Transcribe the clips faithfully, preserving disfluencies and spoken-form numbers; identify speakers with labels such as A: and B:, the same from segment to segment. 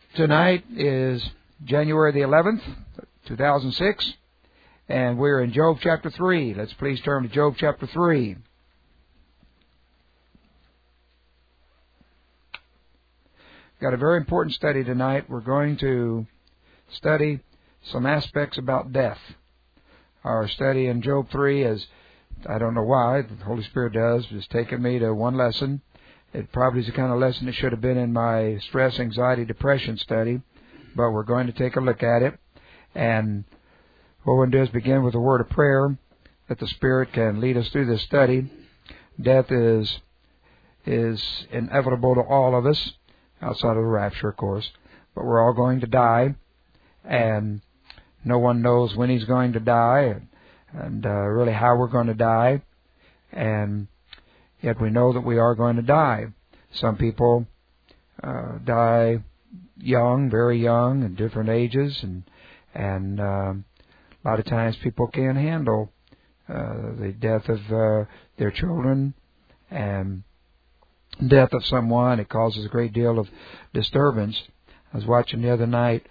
A: Tonight is January the eleventh, two thousand six, and we're in Job chapter three. Let's please turn to Job chapter three. Got a very important study tonight. We're going to study some aspects about death. Our study in Job three is, I don't know why, the Holy Spirit does, has taken me to one lesson. It probably is the kind of lesson that should have been in my stress, anxiety, depression study, but we're going to take a look at it. And what we're going to do is begin with a word of prayer that the Spirit can lead us through this study. Death is is inevitable to all of us, outside of the rapture, of course, but we're all going to die, and no one knows when he's going to die, and, and uh, really how we're going to die, and yet we know that we are going to die. Some people uh, die young, very young, at different ages, and and uh, a lot of times people can't handle uh, the death of uh, their children and death of someone. It causes a great deal of disturbance. I was watching the other night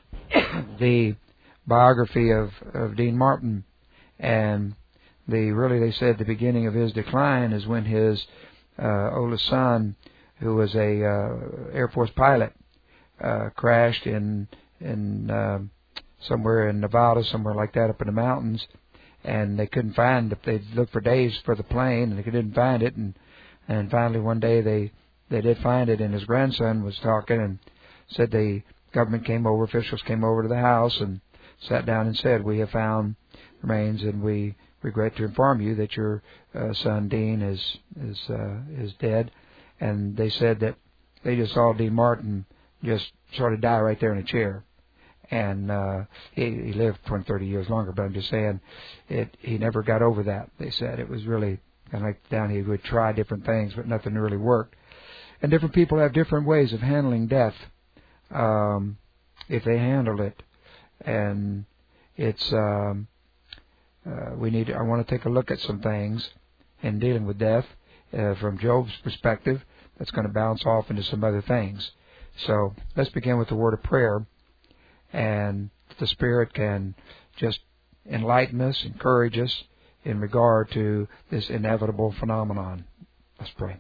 A: the biography of, of Dean Martin, and the really they said the beginning of his decline is when his uh, oldest son, who was a uh, Air Force pilot, uh, crashed in in uh, somewhere in Nevada, somewhere like that, up in the mountains, and they couldn't find it. They looked for days for the plane, and they didn't find it, and and finally one day they they did find it, and his grandson was talking and said the government came over, officials came over to the house and sat down and said, "We have found remains, and we regret to inform you that your uh, son Dean is is uh, is dead." And they said that they just saw Dean Martin just sort of die right there in a chair, and uh, he, he lived twenty, thirty years longer. But I'm just saying, it he never got over that. They said it was really kind of like down. He would try different things, but nothing really worked. And different people have different ways of handling death, um, if they handle it, and it's. Um, Uh, we need. I want to take a look at some things in dealing with death uh, from Job's perspective. That's going to bounce off into some other things. So let's begin with the word of prayer, and the Spirit can just enlighten us, encourage us in regard to this inevitable phenomenon. Let's pray.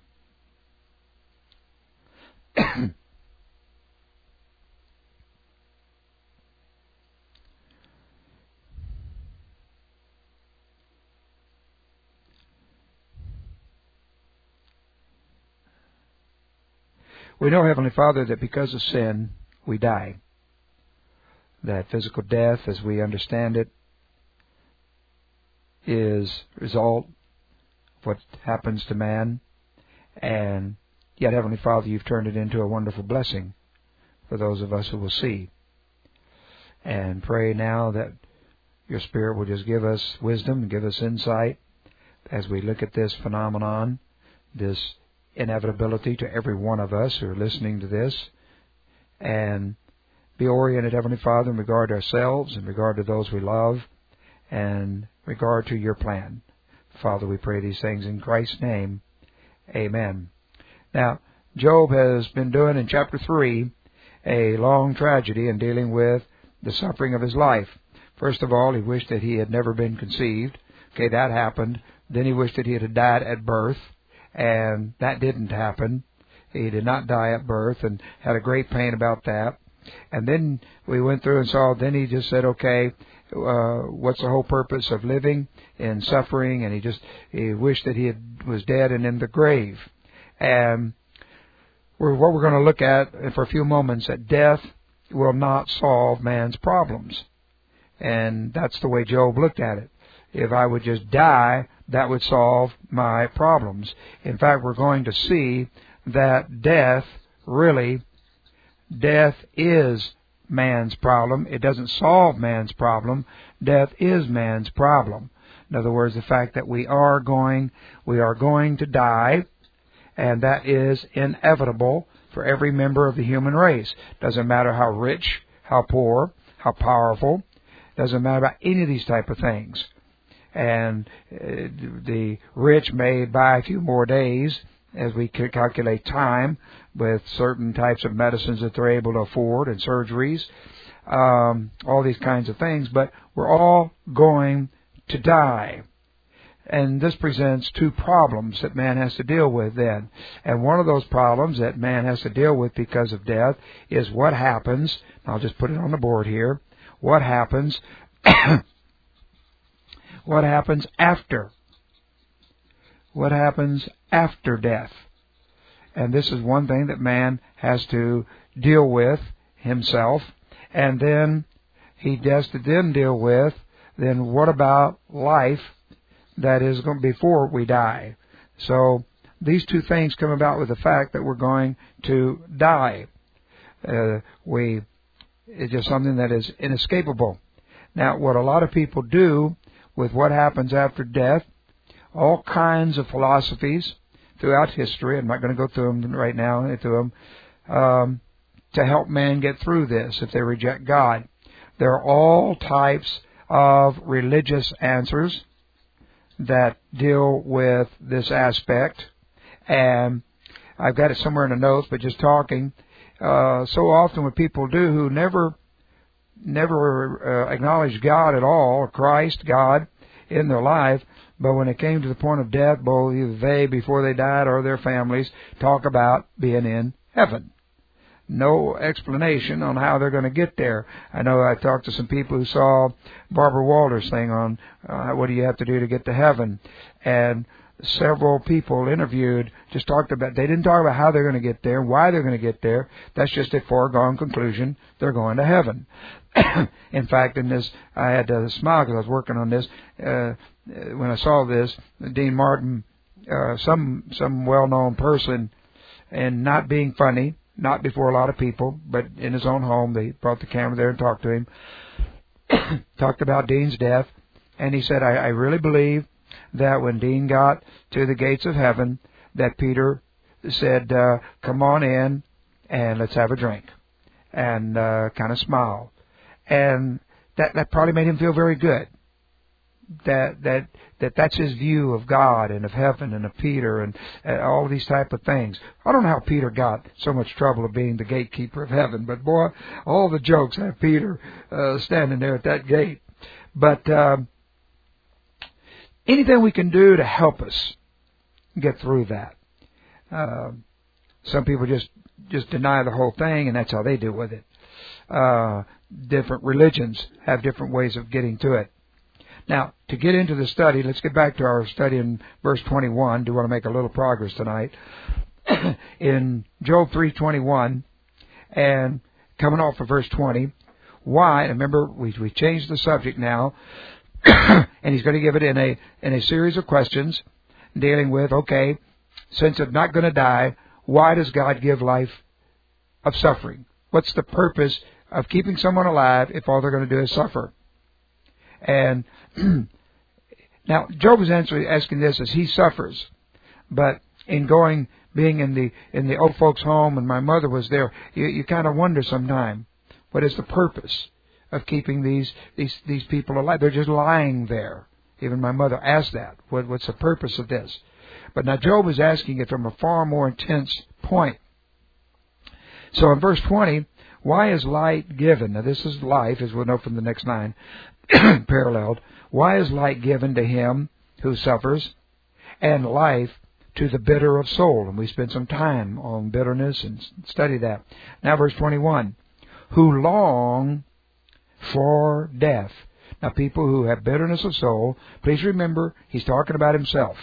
A: We know, Heavenly Father, that because of sin, we die. That physical death, as we understand it, is a result of what happens to man. And yet, Heavenly Father, you've turned it into a wonderful blessing for those of us who will see. And pray now that your Spirit will just give us wisdom and give us insight as we look at this phenomenon, this inevitability to every one of us who are listening to this, and be oriented, Heavenly Father, in regard to ourselves, in regard to those we love, and in regard to your plan. Father, we pray these things in Christ's name. Amen. Now, Job has been doing in chapter three a long tragedy in dealing with the suffering of his life. First of all, he wished that he had never been conceived. Okay, that happened. Then he wished that he had died at birth. And that didn't happen. He did not die at birth and had a great pain about that. And then we went through and saw, then he just said, okay, uh, what's the whole purpose of living and suffering? And he just, he wished that he had, was dead and in the grave. And we're, what we're going to look at for a few moments, that death will not solve man's problems. And that's the way Job looked at it. If I would just die, that would solve my problems. In fact, we're going to see that death, really, death is man's problem. It doesn't solve man's problem. Death is man's problem. In other words, the fact that we are going, we are going to die, and that is inevitable for every member of the human race. Doesn't matter how rich, how poor, how powerful. Doesn't matter about any of these type of things. And uh, the rich may buy a few more days as we calculate time with certain types of medicines that they're able to afford and surgeries, um, all these kinds of things. But we're all going to die. And this presents two problems that man has to deal with then. And one of those problems that man has to deal with because of death is what happens. I'll just put it on the board here. What happens, what happens after? What happens after death? And this is one thing that man has to deal with himself. And then he has to then deal with, then what about life? That is going before we die. So these two things come about with the fact that we're going to die. Uh, we it's just something that is inescapable. Now, what a lot of people do with what happens after death, all kinds of philosophies throughout history. I'm not going to go through them right now. Through them um, to help man get through this if they reject God. There are all types of religious answers that deal with this aspect, and I've got it somewhere in the notes, but just talking, uh, so often what people do who never never uh, acknowledge God at all, or Christ, God, in their life, but when it came to the point of death, both either they, before they died, or their families, talk about being in heaven. No explanation on how they're going to get there. I know I talked to some people who saw Barbara Walters' thing on uh, what do you have to do to get to heaven. And several people interviewed just talked about, they didn't talk about how they're going to get there, why they're going to get there. That's just a foregone conclusion. They're going to heaven. In fact, in this, I had to smile because I was working on this. Uh, when I saw this, Dean Martin, uh, some, some well-known person, and not being funny, not before a lot of people, but in his own home, they brought the camera there and talked to him. Talked about Dean's death, and he said, I, I really believe that when Dean got to the gates of heaven, that Peter said, uh, come on in and let's have a drink, and uh, kind of smiled. And that, that probably made him feel very good. That that that that's his view of God and of heaven and of Peter and uh, all of these type of things. I don't know how Peter got so much trouble of being the gatekeeper of heaven, but boy, all the jokes have Peter uh, standing there at that gate. But uh, anything we can do to help us get through that. Uh, some people just just deny the whole thing, and that's how they deal with it. Uh, different religions have different ways of getting to it. Now, to get into the study, let's get back to our study in verse twenty-one. Do want to make a little progress tonight. In Job three twenty-one, and coming off of verse twenty, why? Remember, we we changed the subject now, and he's going to give it in a in a series of questions dealing with, okay, since I'm not going to die, why does God give life of suffering? What's the purpose of keeping someone alive if all they're going to do is suffer? And now, Job is answering, asking this as he suffers. But in going, being in the in the old folks' home, and my mother was there, you, you kind of wonder sometime, what is the purpose of keeping these these these people alive? They're just lying there. Even my mother asked that. What, what's the purpose of this? But now Job is asking it from a far more intense point. So in verse twenty, why is light given? Now this is life, as we'll know from the next line, paralleled. Why is light given to him who suffers, and life to the bitter of soul? And we spent some time on bitterness and study that. Now verse twenty-one, who long for death. Now people who have bitterness of soul, please remember he's talking about himself.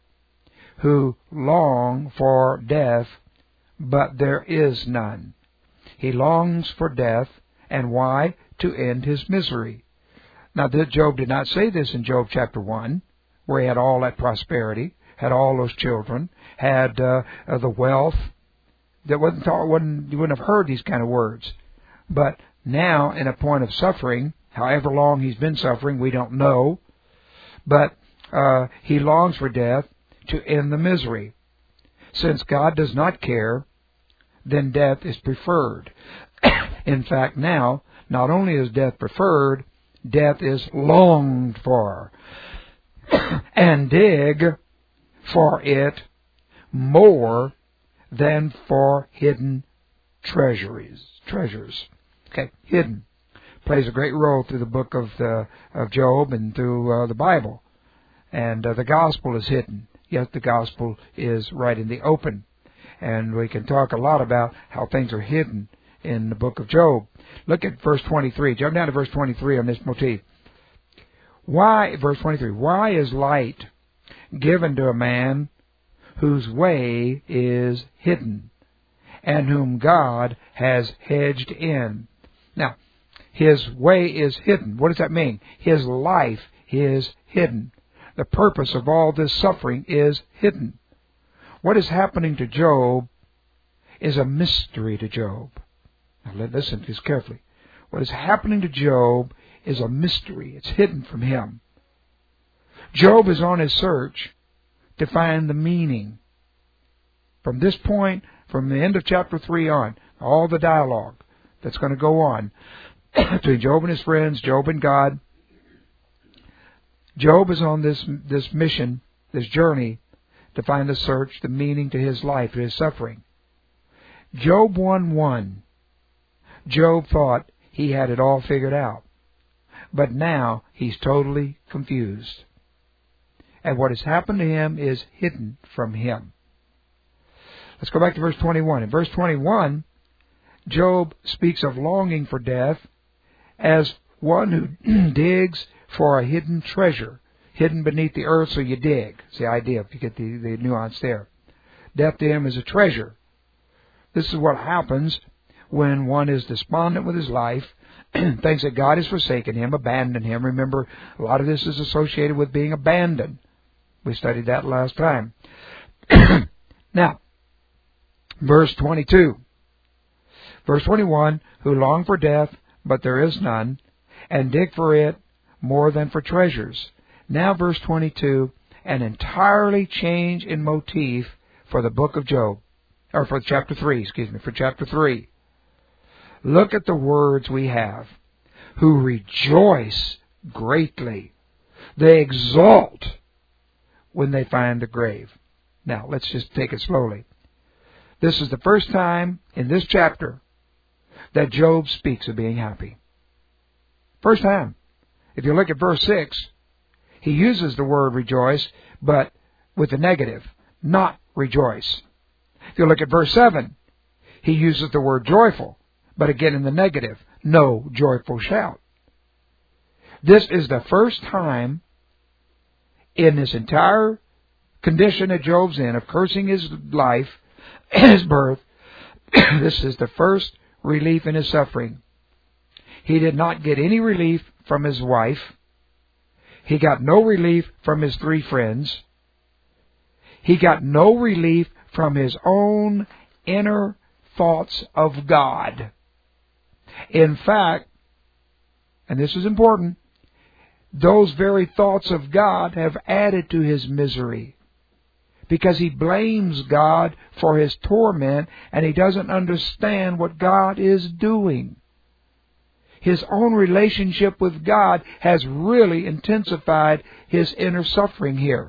A: Who long for death, but there is none. He longs for death, and why? To end his misery. Now, Job did not say this in Job chapter one, where he had all that prosperity, had all those children, had uh, uh, the wealth. That wasn't, wasn't you wouldn't have heard these kind of words. But now, in a point of suffering, however long he's been suffering, we don't know. But uh, he longs for death to end the misery. Since God does not care, then death is preferred. In fact, now, not only is death preferred, death is longed for. And dig for it more than for hidden treasuries. Treasures. Okay, hidden. Plays a great role through the book of the, of Job and through uh, the Bible. And uh, the gospel is hidden, yet the gospel is right in the open. And we can talk a lot about how things are hidden in the book of Job. Look at verse twenty-three. Jump down to verse twenty-three on this motif. Why, verse twenty-three, why is light given to a man whose way is hidden, and whom God has hedged in? Now, his way is hidden. What does that mean? His life is hidden. The purpose of all this suffering is hidden. What is happening to Job is a mystery to Job. Now listen to this carefully. What is happening to Job is a mystery. It's hidden from him. Job is on his search to find the meaning. From this point, from the end of chapter three on, all the dialogue that's going to go on between Job and his friends, Job and God, Job is on this this mission, this journey, to find the search, the meaning to his life, to his suffering. Job one one. Job thought he had it all figured out. But now he's totally confused. And what has happened to him is hidden from him. Let's go back to verse twenty-one. In verse twenty-one, Job speaks of longing for death as one who digs for a hidden treasure, hidden beneath the earth, so you dig. It's the idea, if you get the, the nuance there. Death to him is a treasure. This is what happens when one is despondent with his life, thinks that God has forsaken him, abandoned him. Remember, a lot of this is associated with being abandoned. We studied that last time. Now, verse twenty-two. Verse twenty-one, who long for death, but there is none, and dig for it more than for treasures. Now verse twenty-two, an entirely change in motif for the book of Job, or for chapter three, excuse me, for chapter three. Look at the words we have. Who rejoice greatly. They exult when they find the grave. Now, let's just take it slowly. This is the first time in this chapter that Job speaks of being happy. First time. If you look at verse six, he uses the word rejoice, but with the negative, not rejoice. If you look at verse seven, he uses the word joyful, but again in the negative, no joyful shout. This is the first time in this entire condition that Job's in, of cursing his life, his birth, this is the first relief in his suffering. He did not get any relief from his wife. He got no relief from his three friends. He got no relief from his own inner thoughts of God. In fact, and this is important, those very thoughts of God have added to his misery, because he blames God for his torment and he doesn't understand what God is doing. His own relationship with God has really intensified his inner suffering here.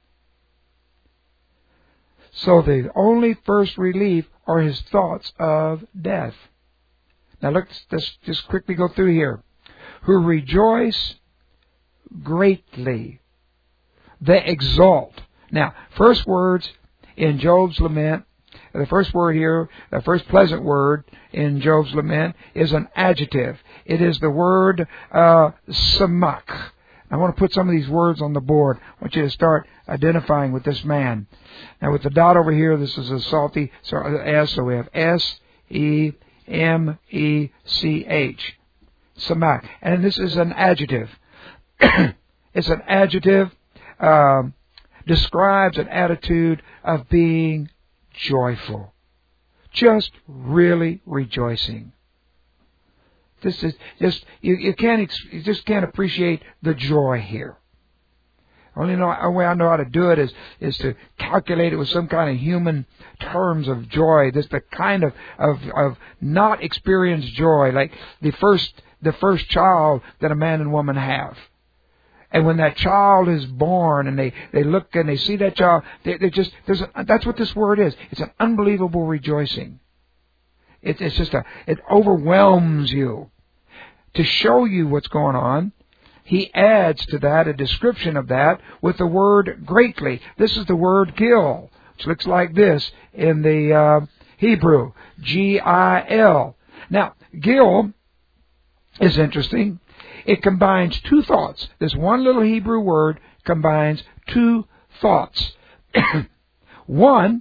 A: So the only first relief are his thoughts of death. Now let's, let's just quickly go through here. Who rejoice greatly. They exult. Now, first words in Job's lament, the first word here, the first pleasant word in Job's lament is an adjective. It is the word uh, samak. I want to put some of these words on the board. I want you to start identifying with this man. Now, with the dot over here, this is a salty so S, so we have S E M E C H. Samak. And this is an adjective. It's an adjective. Um, describes an attitude of being joyful. Just really rejoicing. This is just, you, you can't, you just can't appreciate the joy here. Only know, only way I know how to do it is, is to calculate it with some kind of human terms of joy. This the kind of, of, of not experienced joy, like the first, the first child that a man and woman have. And when that child is born and they, they look and they see that child, they, they just, there's a, that's what this word is. It's an unbelievable rejoicing. It, it's just a, it overwhelms you. To show you what's going on, he adds to that a description of that with the word greatly. This is the word gil, which looks like this in the uh, Hebrew, G I L. Now, gil is interesting. It combines two thoughts. This one little Hebrew word combines two thoughts. One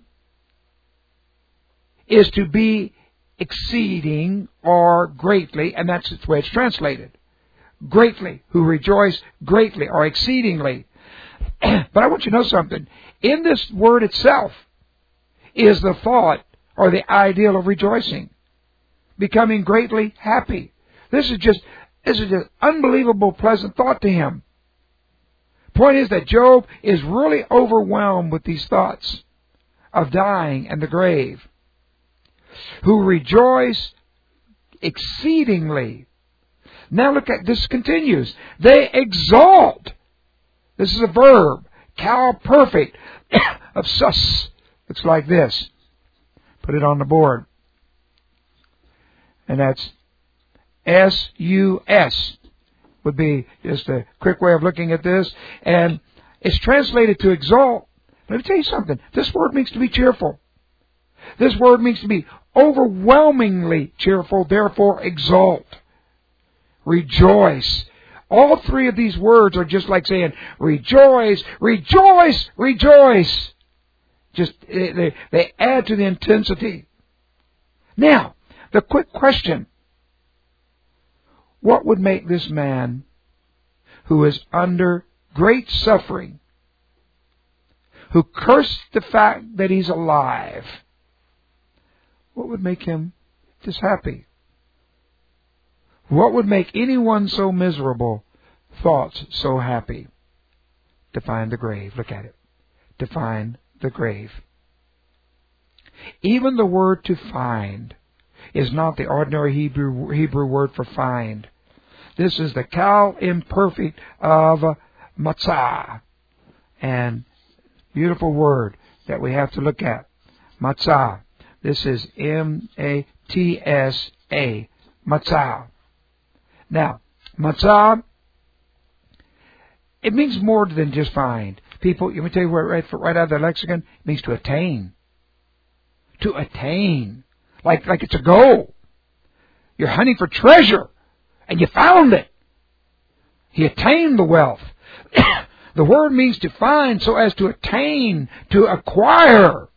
A: is to be exceeding or greatly, and that's the way it's translated. Greatly, who rejoice greatly or exceedingly. But I want you to know something. In this word itself is the thought or the ideal of rejoicing. Becoming greatly happy. This is just This is an unbelievable pleasant thought to him. Point is that Job is really overwhelmed with these thoughts of dying and the grave. Who rejoice exceedingly. Now look at this continues. They exalt. This is a verb. Cal perfect of sus. Looks like this. Put it on the board. And that's S U S would be just a quick way of looking at this. And it's translated to exalt. Let me tell you something. This word means to be cheerful. This word means to be overwhelmingly cheerful, therefore exalt. Rejoice. All three of these words are just like saying, rejoice, rejoice, rejoice. Just, they, they add to the intensity. Now, the quick question. What would make this man who is under great suffering, who cursed the fact that he's alive, what would make him just happy? What would make anyone so miserable, thoughts so happy? To find the grave. Look at it. To find the grave. Even the word to find is not the ordinary Hebrew Hebrew word for find. This is the cal imperfect of matzah. And beautiful word that we have to look at. Matzah. This is M A T S A. Matzah. Now, matzah, it means more than just find. People, let me tell you right, right out of the lexicon, it means to attain. To attain. Like, like it's a goal. You're hunting for treasure, and you found it. He attained the wealth. The word means to find so as to attain, to acquire.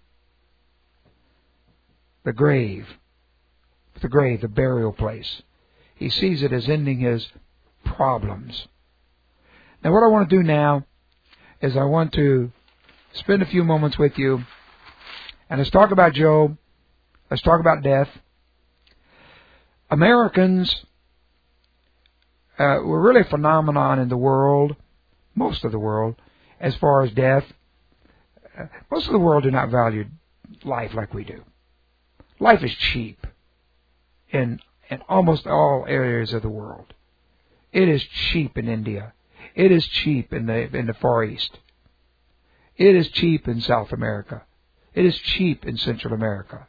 A: The grave. The grave, the burial place. He sees it as ending his problems. Now what I want to do now is I want to spend a few moments with you, and let's talk about Job. Let's talk about death. Americans uh, were really a phenomenon in the world, most of the world, as far as death. Uh, most of the world do not value life like we do. Life is cheap in, in almost all areas of the world. It is cheap in India. It is cheap in the in the Far East. It is cheap in South America. It is cheap in Central America.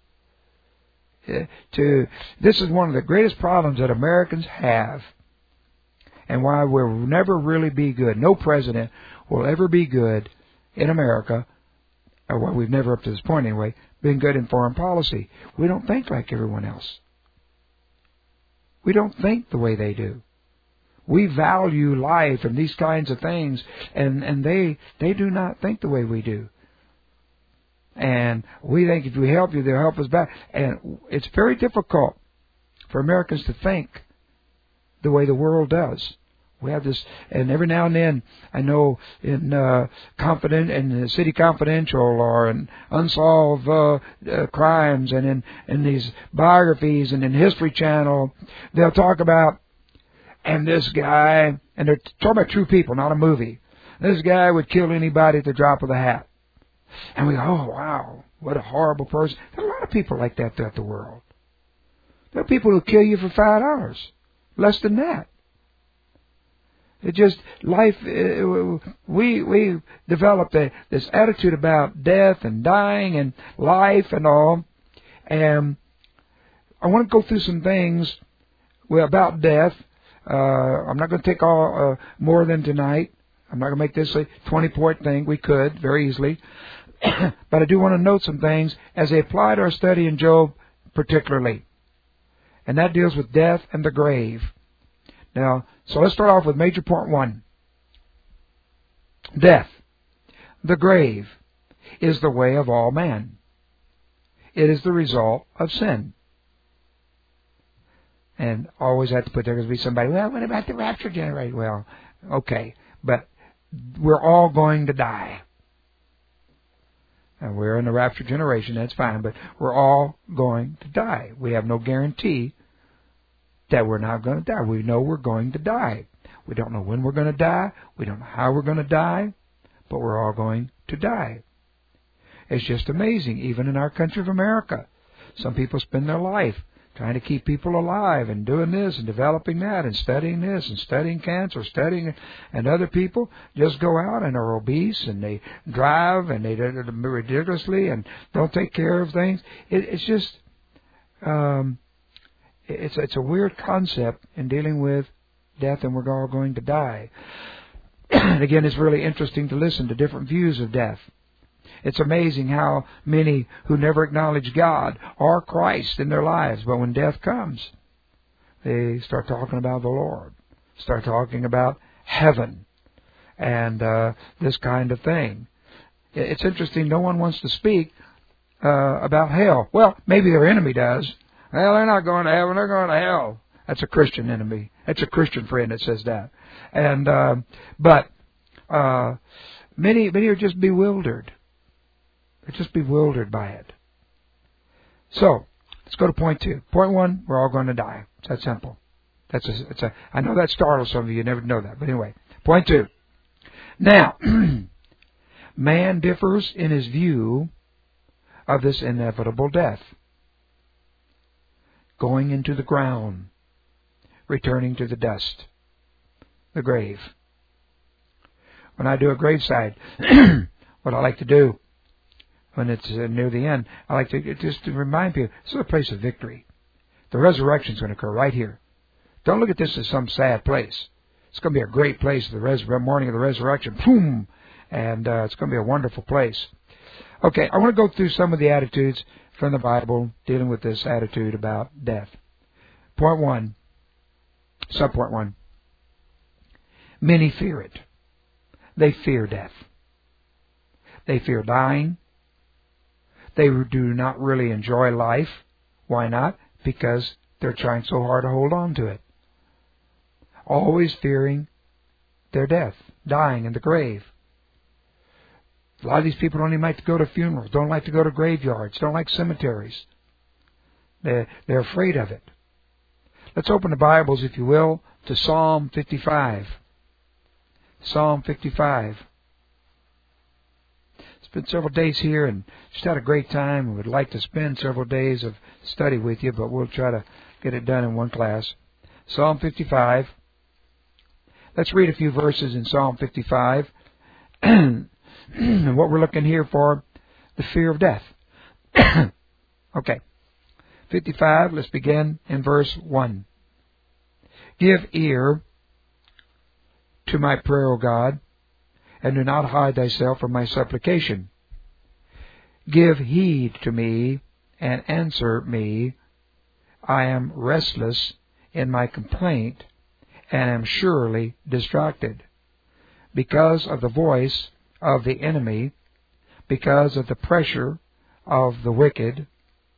A: To this is one of the greatest problems that Americans have, and why we'll never really be good. No president will ever be good in America, or well, we've never up to this point anyway, been good in foreign policy. We don't think like everyone else. We don't think the way they do. We value life and these kinds of things, and, and they they do not think the way we do. And we think if we help you, they'll help us back. And it's very difficult for Americans to think the way the world does. We have this, and every now and then, I know in uh, confident, in the City Confidential or in Unsolved uh, uh, Crimes, and in, in these biographies and in History Channel, they'll talk about, and this guy, and they're talking about true people, not a movie. This guy would kill anybody at the drop of the hat. And we go, oh, wow, what a horrible person. There are a lot of people like that throughout the world. There are people who kill you for five dollars. Less than that. It just, life, uh, we, we developed a, this attitude about death and dying and life and all. And I want to go through some things about death. Uh, I'm not going to take all, uh, more than tonight. I'm not going to make this a twenty-point thing. We could, very easily. But I do want to note some things as they apply to our study in Job particularly. And that deals with death and the grave. Now, so let's start off with major point one. Death, the grave, is the way of all man. It is the result of sin. And always have to put there, because be somebody, well, what about the rapture generation? Well, okay, but we're all going to die. And we're in the rapture generation, that's fine, but we're all going to die. We have no guarantee that we're not going to die. We know we're going to die. We don't know when we're going to die. We don't know how we're going to die, but we're all going to die. It's just amazing, even in our country of America. Some people spend their life trying to keep people alive and doing this and developing that and studying this and studying cancer, studying, and other people just go out and are obese and they drive and they do it ridiculously and don't take care of things. It, it's just, um, it's it's a weird concept in dealing with death, and we're all going to die. And again, it's really interesting to listen to different views of death. It's amazing how many who never acknowledge God or Christ in their lives, but when death comes, they start talking about the Lord, start talking about heaven, and uh, this kind of thing. It's interesting, no one wants to speak uh, about hell. Well, maybe their enemy does. Well, they're not going to heaven, they're going to hell. That's a Christian enemy. That's a Christian friend that says that. And uh, but uh, many many are just bewildered. They're just bewildered by it. So let's go to point two. Point one: we're all going to die. It's that simple. That's a. It's a. I know that startles some of you. You never know that, but anyway. Point two. Now, man differs in his view of this inevitable death. Going into the ground, returning to the dust, the grave. When I do a graveside, what I like to do when it's uh, near the end, I like to just to remind people, this is a place of victory. The resurrection is going to occur right here. Don't look at this as some sad place. It's going to be a great place, the res- morning of the resurrection. Boom! And uh, it's going to be a wonderful place. Okay, I want to go through some of the attitudes from the Bible dealing with this attitude about death. Point one, subpoint one. Many fear it. They fear death. They fear dying. They do not really enjoy life. Why not? Because they're trying so hard to hold on to it. Always fearing their death, dying in the grave. A lot of these people don't even like to go to funerals, don't like to go to graveyards, don't like cemeteries. They're, they're afraid of it. Let's open the Bibles, if you will, to Psalm fifty-five. Psalm fifty-five. Spent several days here and just had a great time. We would like to spend several days of study with you, but we'll try to get it done in one class. Psalm fifty-five. Let's read a few verses in Psalm fifty-five. And what we're looking here for, the fear of death. Okay. fifty-five, let's begin in verse one. Give ear to my prayer, O God, and do not hide thyself from my supplication. Give heed to me and answer me. I am restless in my complaint and am surely distracted, because of the voice of the enemy, because of the pressure of the wicked.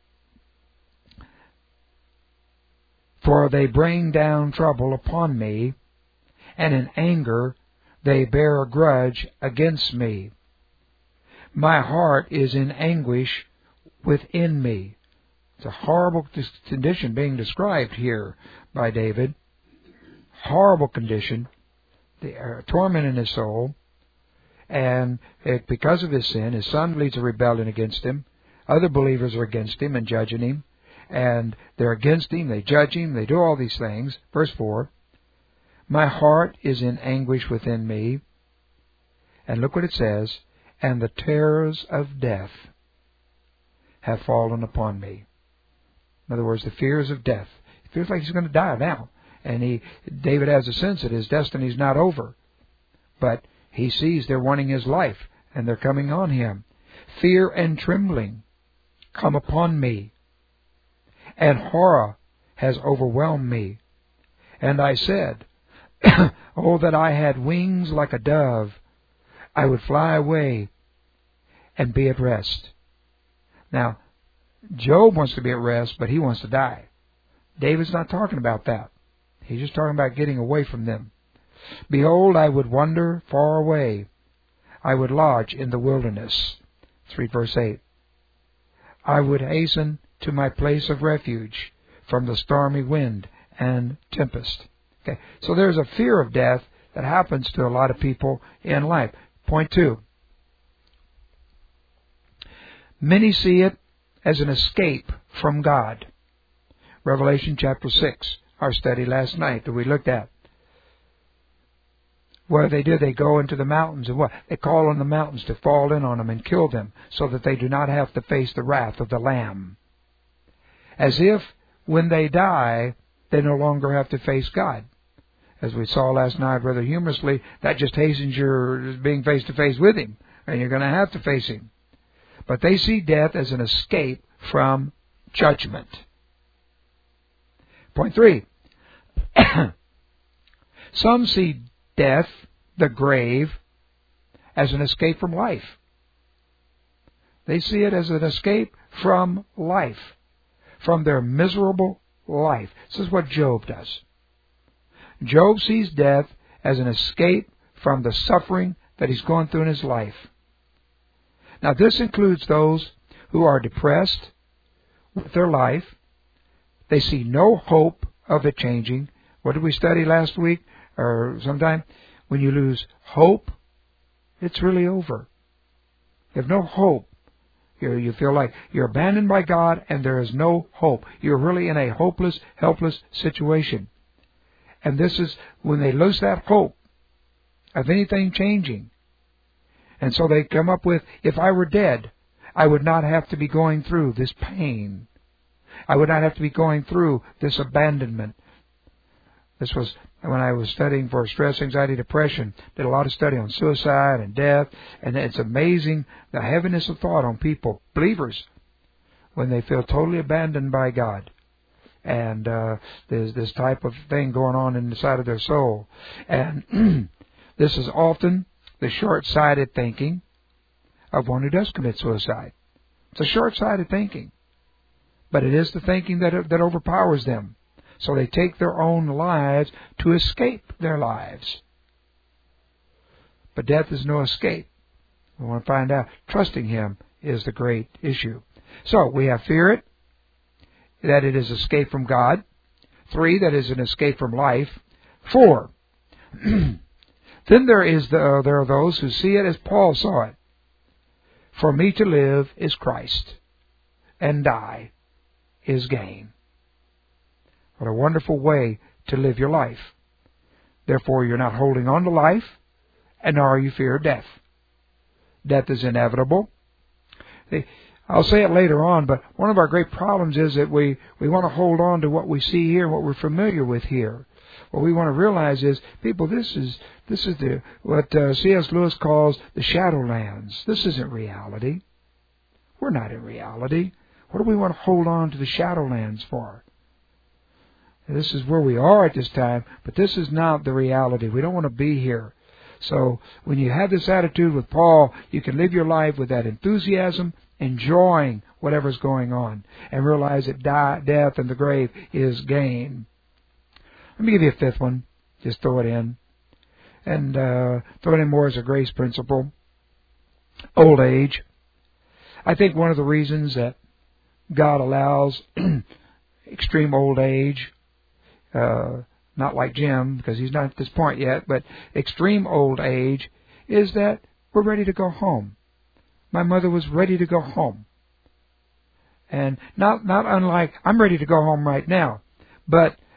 A: For they bring down trouble upon me, and in anger they bear a grudge against me. My heart is in anguish within me. It's a horrible condition being described here by David. Horrible condition, the uh, torment in his soul. And it, because of his sin, his son leads a rebellion against him. Other believers are against him and judging him. And they're against him, they judge him, they do all these things. Verse four. My heart is in anguish within me. And look what it says, and the terrors of death have fallen upon me. In other words, the fears of death. He feels like he's going to die now. And he, David has a sense that his destiny's not over. But he sees they're wanting his life, and they're coming on him. Fear and trembling come upon me, and horror has overwhelmed me. And I said, oh, that I had wings like a dove, I would fly away and be at rest. Now, Job wants to be at rest, but he wants to die. David's not talking about that. He's just talking about getting away from them. Behold, I would wander far away. I would lodge in the wilderness. Let's read verse eight. I would hasten to my place of refuge from the stormy wind and tempest. Okay, so there's a fear of death that happens to a lot of people in life. Point two. Many see it as an escape from God. Revelation chapter six, our study last night that we looked at. What do they do? They go into the mountains, and what? They call on the mountains to fall in on them and kill them so that they do not have to face the wrath of the Lamb. As if when they die, they no longer have to face God. As we saw last night rather humorously, that just hastens your being face to face with Him, and you're going to have to face Him. But they see death as an escape from judgment. Point three. Some see death, the grave, as an escape from life. They see it as an escape from life, from their miserable life. This is what Job does. Job sees death as an escape from the suffering that he's going through in his life. Now, this includes those who are depressed with their life. They see no hope of it changing. What did we study last week or sometime? When you lose hope, it's really over. You have no hope. You you feel like you're abandoned by God and there is no hope. You're really in a hopeless, helpless situation. And this is when they lose that hope of anything changing. And so they come up with, if I were dead, I would not have to be going through this pain. I would not have to be going through this abandonment. This was when I was studying for stress, anxiety, depression. Did a lot of study on suicide and death. And it's amazing the heaviness of thought on people, believers, when they feel totally abandoned by God. And uh, there's this type of thing going on inside of their soul. And this is often the short-sighted thinking of one who does commit suicide. It's a short-sighted thinking. But it is the thinking that that overpowers them. So they take their own lives to escape their lives. But death is no escape. We want to find out. Trusting Him is the great issue. So we have fear it, that it is escape from God. Three, that is an escape from life. Four, then there is the, uh, there are those who see it as Paul saw it. For me to live is Christ, and die is gain. What a wonderful way to live your life. Therefore, you're not holding on to life, and nor are you fear of death. Death is inevitable. I'll say it later on, but one of our great problems is that we, we want to hold on to what we see here, what we're familiar with here. What we want to realize is, people, this is this is the what uh, C S Lewis calls the Shadowlands. This isn't reality. We're not in reality. What do we want to hold on to the Shadowlands for? This is where we are at this time, but this is not the reality. We don't want to be here. So when you have this attitude with Paul, you can live your life with that enthusiasm, enjoying whatever's going on, and realize that die, death and the grave is gain. Let me give you a fifth one. Just throw it in. And uh, throw it in more as a grace principle. Old age. I think one of the reasons that God allows extreme old age, uh, not like Jim, because he's not at this point yet, but extreme old age, is that we're ready to go home. My mother was ready to go home. And not not unlike, I'm ready to go home right now. But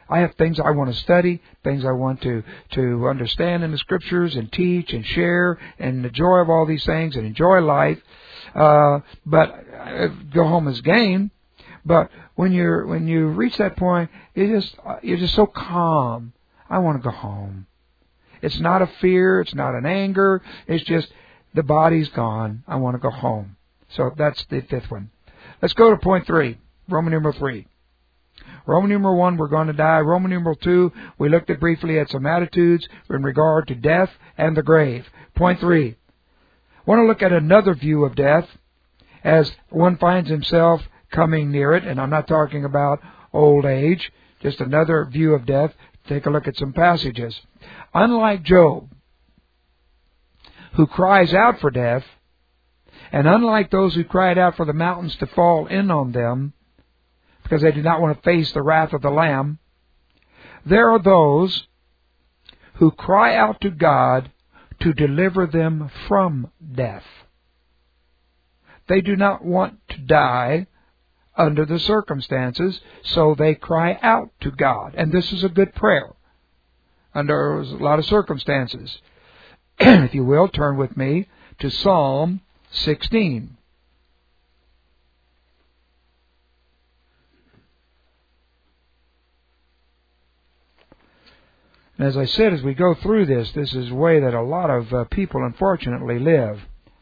A: I have things I want to study, things I want to, to understand in the Scriptures and teach and share, and the joy of all these things and enjoy life. Uh, but uh, go home is gain. But when you're when you reach that point, you just you're just so calm. I want to go home. It's not a fear. It's not an anger. It's just the body's gone. I want to go home. So that's the fifth one. Let's go to point three. Roman numeral three. Roman numeral one, we're going to die. Roman numeral two, we looked at briefly at some attitudes in regard to death and the grave. Point three. I want to look at another view of death as one finds himself coming near it. And I'm not talking about old age, just another view of death. Take a look at some passages. Unlike Job, who cries out for death, and unlike those who cried out for the mountains to fall in on them, because they did not want to face the wrath of the Lamb, there are those who cry out to God to deliver them from death. They do not want to die under the circumstances, so they cry out to God. And this is a good prayer under a lot of circumstances. If you will, turn with me to Psalm sixteen. And as I said, as we go through this, this is the way that a lot of uh, people unfortunately live.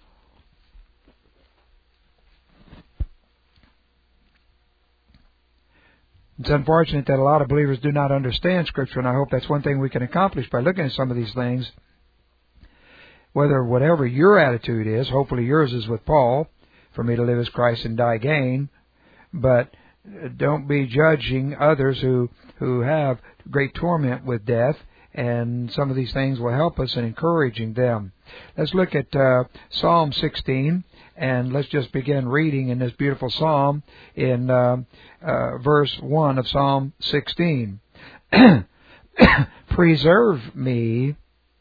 A: It's unfortunate that a lot of believers do not understand Scripture, and I hope that's one thing we can accomplish by looking at some of these things. Whether whatever your attitude is, hopefully yours is with Paul, for me to live as Christ and die gain, but don't be judging others who, who have great torment with death, and some of these things will help us in encouraging them. Let's look at uh, Psalm sixteen, and let's just begin reading in this beautiful psalm in uh, uh, verse one of Psalm sixteen. Preserve me,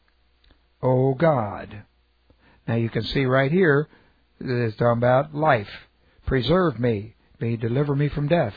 A: O God. Now you can see right here that it's talking about life. Preserve me, may deliver me from death.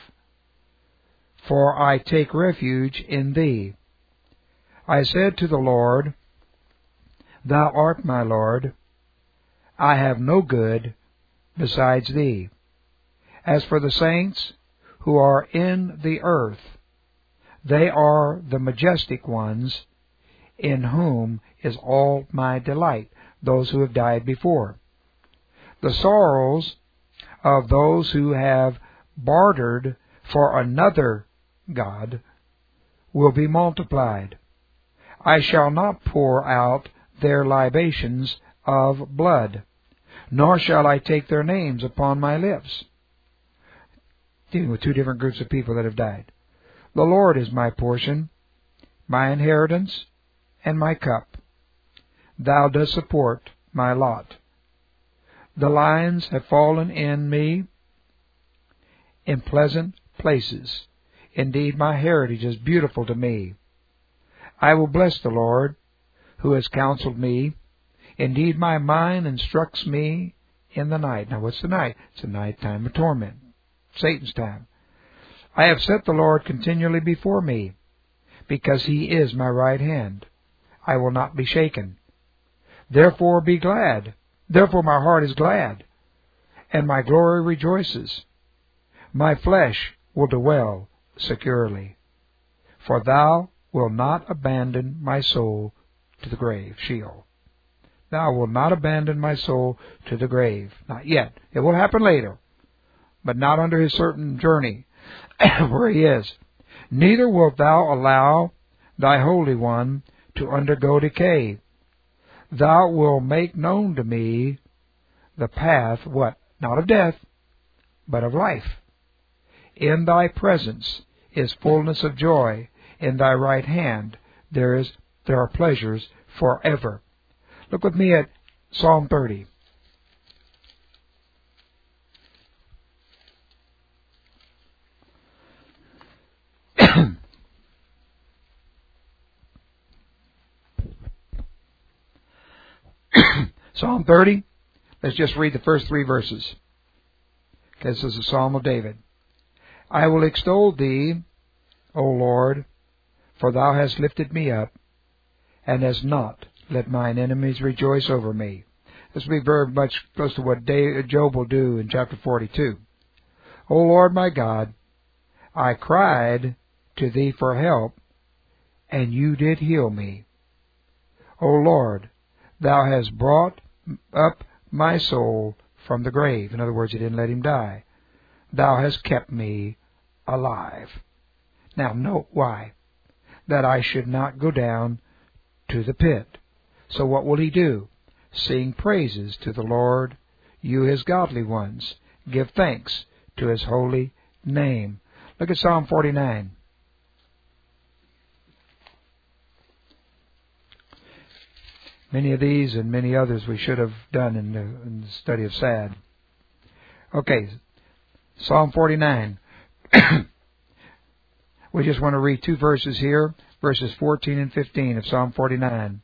A: For I take refuge in Thee. I said to the Lord, Thou art my Lord. I have no good besides Thee. As for the saints who are in the earth, they are the majestic ones, in whom is all my delight, those who have died before. The sorrows of those who have bartered for another God will be multiplied. I shall not pour out their libations of blood, nor shall I take their names upon my lips. Dealing with two different groups of people that have died. The Lord is my portion, my inheritance, and my cup. Thou dost support my lot. The lines have fallen in me in pleasant places. Indeed, my heritage is beautiful to me. I will bless the Lord, who has counseled me. Indeed, my mind instructs me in the night. Now, what's the night? It's a night time of torment. Satan's time. I have set the Lord continually before me, because He is my right hand. I will not be shaken. Therefore be glad. Therefore my heart is glad, and my glory rejoices. My flesh will dwell securely. For Thou wilt not abandon my soul to the grave, Sheol. Thou wilt not abandon my soul to the grave. Not yet. It will happen later, but not under His certain journey where He is. Neither wilt Thou allow Thy Holy One to undergo decay. Thou wilt make known to me the path, what? Not of death, but of life. In Thy presence is fullness of joy. In Thy right hand there is there are pleasures forever. Look with me at Psalm thirty. Psalm thirty, let's just read the first three verses. This is a Psalm of David. I will extol Thee, O Lord, For thou hast lifted me up, and hast not let mine enemies rejoice over me. This will be very much close to what Job will do in chapter forty-two. O Lord my God, I cried to thee for help, and you did heal me. O Lord, thou hast brought up my soul from the grave. In other words, you didn't let him die. Thou hast kept me alive. Now note why. That I should not go down to the pit. So what will he do? Sing praises to the Lord, you his godly ones. Give thanks to his holy name. Look at Psalm forty-nine. Many of these and many others we should have done in the, in the study of Sad. Okay, Psalm forty-nine. We just want to read two verses here, verses fourteen and fifteen of Psalm forty-nine.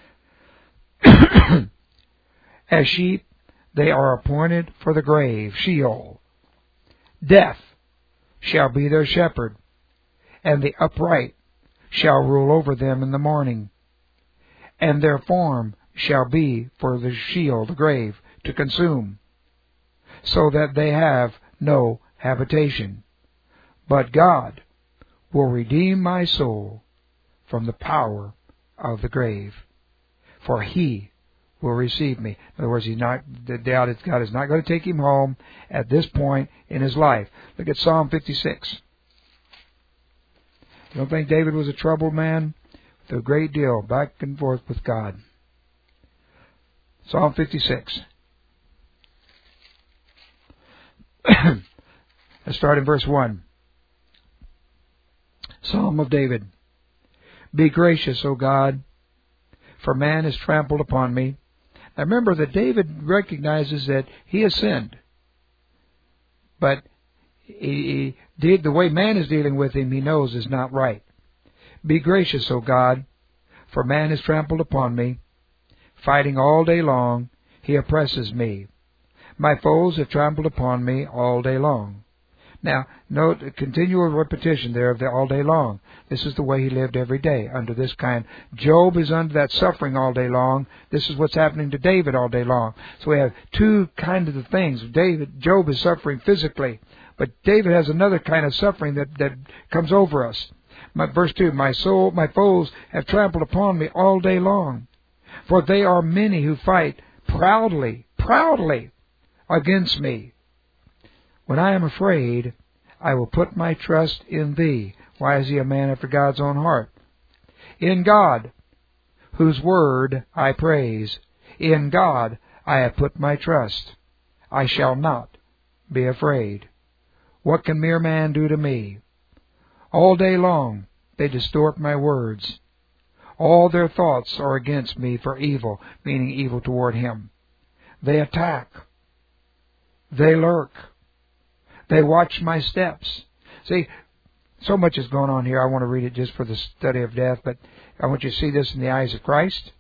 A: As sheep, they are appointed for the grave, Sheol. Death shall be their shepherd, and the upright shall rule over them in the morning. And their form shall be for the Sheol, the grave, to consume, so that they have no habitation. But God will redeem my soul from the power of the grave, for he will receive me. In other words, he's not, the doubt is God is not going to take him home at this point in his life. Look at Psalm fifty-six. You don't think David was a troubled man? A great deal back and forth with God. Psalm fifty-six. Let's start in verse one. Psalm of David. Be gracious, O God, for man has trampled upon me. Now remember that David recognizes that he has sinned. But he, he did, the way man is dealing with him, he knows is not right. Be gracious, O God, for man has trampled upon me. Fighting all day long, he oppresses me. My foes have trampled upon me all day long. Now, note a continual repetition there of the all day long. This is the way he lived every day, under this kind. Job is under that suffering all day long. This is what's happening to David all day long. So we have two kinds of things. David, Job is suffering physically, but David has another kind of suffering that, that comes over us. My, verse two, my soul, my foes have trampled upon me all day long. For they are many who fight proudly, proudly against me. When I am afraid, I will put my trust in thee. Why is he a man after God's own heart? In God, whose word I praise. In God I have put my trust. I shall not be afraid. What can mere man do to me? All day long they distort my words. All their thoughts are against me for evil, meaning evil toward him. They attack. They lurk. They watch my steps. See, so much is going on here. I want to read it just for the study of death, but I want you to see this in the eyes of Christ.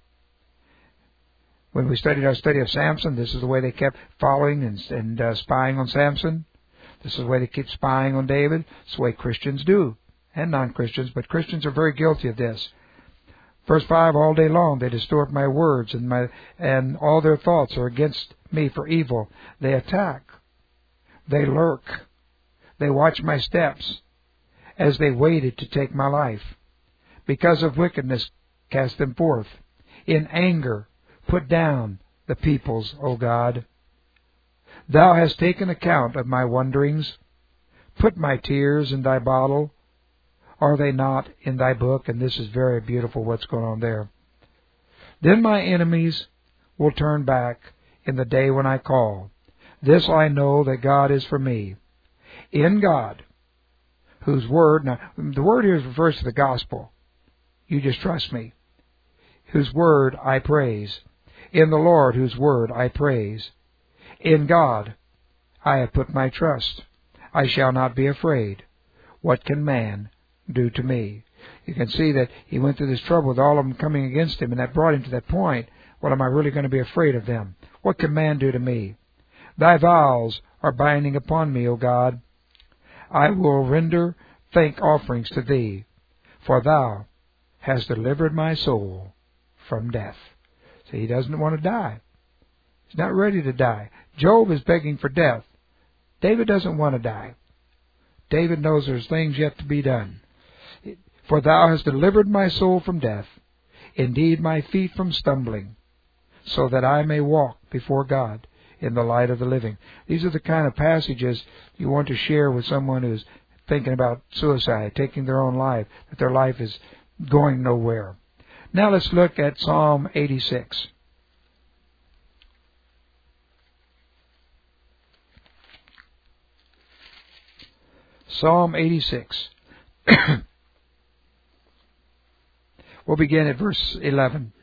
A: When we studied our study of Samson, this is the way they kept following and, and uh, spying on Samson. This is the way they keep spying on David. It's the way Christians do, and non-Christians, but Christians are very guilty of this. Verse five, all day long they distort my words, and my and all their thoughts are against me for evil. They attack. They lurk. They watch my steps as they waited to take my life. Because of wickedness, cast them forth. In anger, put down the peoples, O God. Thou hast taken account of my wanderings. Put my tears in thy bottle. Are they not in thy book? And this is very beautiful what's going on there. Then my enemies will turn back in the day when I call. This I know that God is for me. In God, whose word, now the word here refers to the gospel. You just trust me. Whose word I praise. In the Lord, whose word I praise. In God, I have put my trust. I shall not be afraid. What can man do to me? You can see that he went through this trouble with all of them coming against him, and that brought him to that point. Well, am I really going to be afraid of them? What can man do to me? Thy vows are binding upon me, O God. I will render thank offerings to thee, for thou has delivered my soul from death. See, he doesn't want to die. He's not ready to die. Job is begging for death. David doesn't want to die. David knows there's things yet to be done. For thou hast delivered my soul from death, indeed my feet from stumbling, so that I may walk before God in the light of the living. These are the kind of passages you want to share with someone who's thinking about suicide, taking their own life, that their life is going nowhere. Now let's look at Psalm eighty-six. Psalm eighty-six. We'll begin at verse eleven.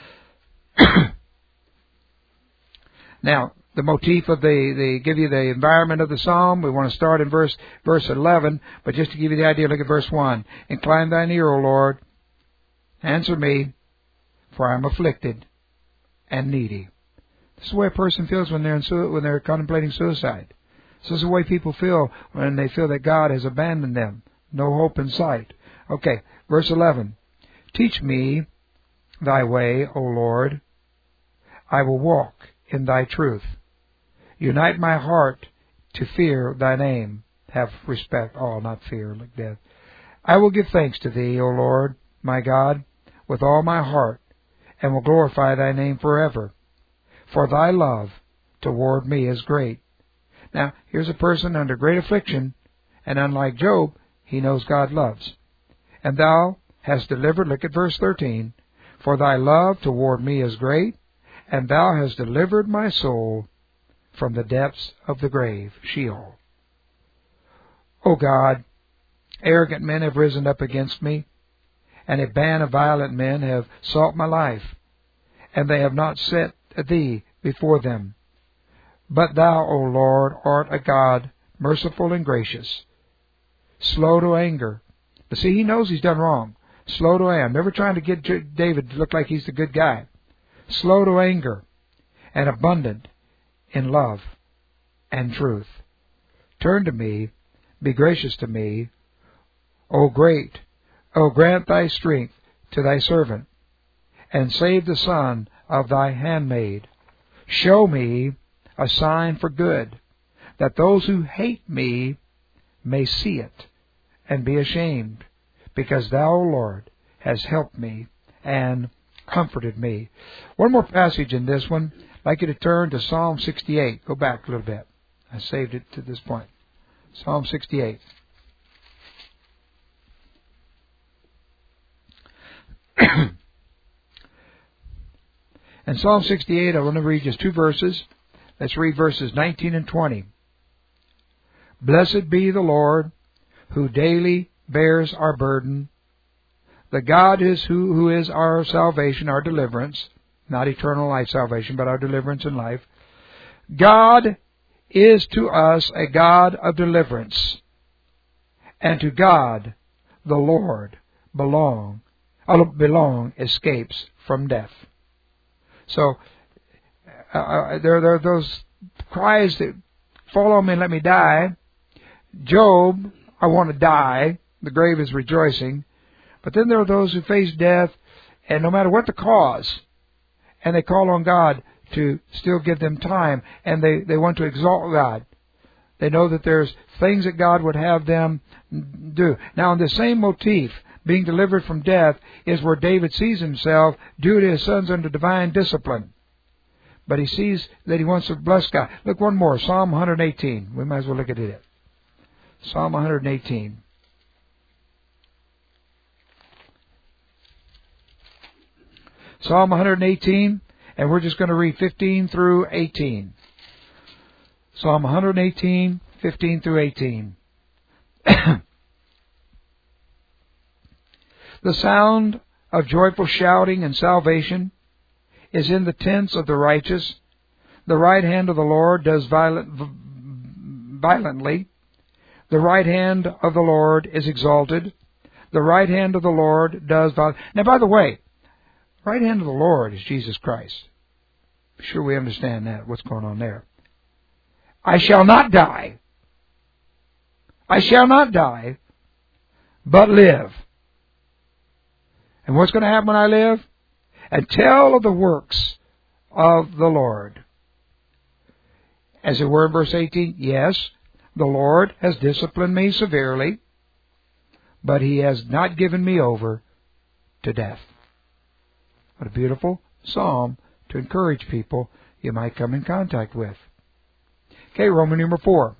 A: Now, the motif of the, the give you the environment of the psalm. We want to start in verse verse eleven, but just to give you the idea, look at verse one. Incline thine ear, O Lord, answer me, for I am afflicted and needy. This is the way a person feels when they're in su- when they're contemplating suicide. This is the way people feel when they feel that God has abandoned them, no hope in sight. Okay, verse eleven. Teach me thy way, O Lord. I will walk in thy truth. Unite my heart to fear thy name. Have respect, oh, not fear, like death. I will give thanks to thee, O Lord, my God, with all my heart, and will glorify thy name forever. For thy love toward me is great. Now, here's a person under great affliction, and unlike Job, he knows God loves. And thou hast delivered, look at verse thirteen, for thy love toward me is great, and thou hast delivered my soul from the depths of the grave, Sheol. O God, arrogant men have risen up against me, and a band of violent men have sought my life, and they have not set thee before them. But thou, O Lord, art a God merciful and gracious, slow to anger. But see, he knows he's done wrong. Slow to anger. I'm never trying to get David to look like he's the good guy. Slow to anger and abundant in love and truth. Turn to me, be gracious to me, O great, O grant thy strength to thy servant, and save the son of thy handmaid. Show me a sign for good, that those who hate me may see it and be ashamed, because thou, O Lord, hast helped me and comforted me. One more passage in this one. I'd like you to turn to Psalm sixty-eight. Go back a little bit. I saved it to this point. Psalm sixty-eight. In Psalm sixty-eight, I want to read just two verses. Let's read verses nineteen and twenty. Blessed be the Lord, who daily bears our burden. The God is who, who is our salvation, our deliverance. Not eternal life salvation, but our deliverance in life. God is to us a God of deliverance. And to God, the Lord, belong, belong escapes from death. So, uh, there, there are those cries that fall on me and let me die. Job, I want to die. The grave is rejoicing. But then there are those who face death, and no matter what the cause, and they call on God to still give them time, and they, they want to exalt God. They know that there's things that God would have them do. Now, in the same motif, being delivered from death, is where David sees himself due to his sons under divine discipline. But he sees that he wants to bless God. Look one more, Psalm one eighteen. We might as well look at it. Psalm one eighteen. Psalm one eighteen, and we're just going to read fifteen through eighteen. Psalm one eighteen, fifteen through eighteen. The sound of joyful shouting and salvation is in the tents of the righteous. The right hand of the Lord does violent, violently. The right hand of the Lord is exalted. The right hand of the Lord does violently. Now, by the way, right hand of the Lord is Jesus Christ. Be sure we understand that, what's going on there. I shall not die. I shall not die, but live And what's going to happen when I live? And tell of the works of the Lord. As it were in verse eighteen, yes, the Lord has disciplined me severely, but He has not given me over to death. What a beautiful psalm to encourage people you might come in contact with. Okay, Roman number four.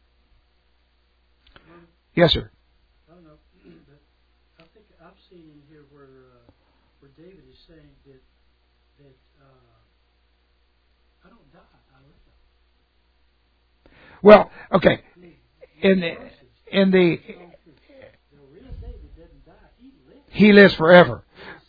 A: Yes, sir.
B: I don't know, but I think I've seen in here where uh, where David is saying that that uh, I don't die, I live.
A: Well, okay. In the in the He lives forever.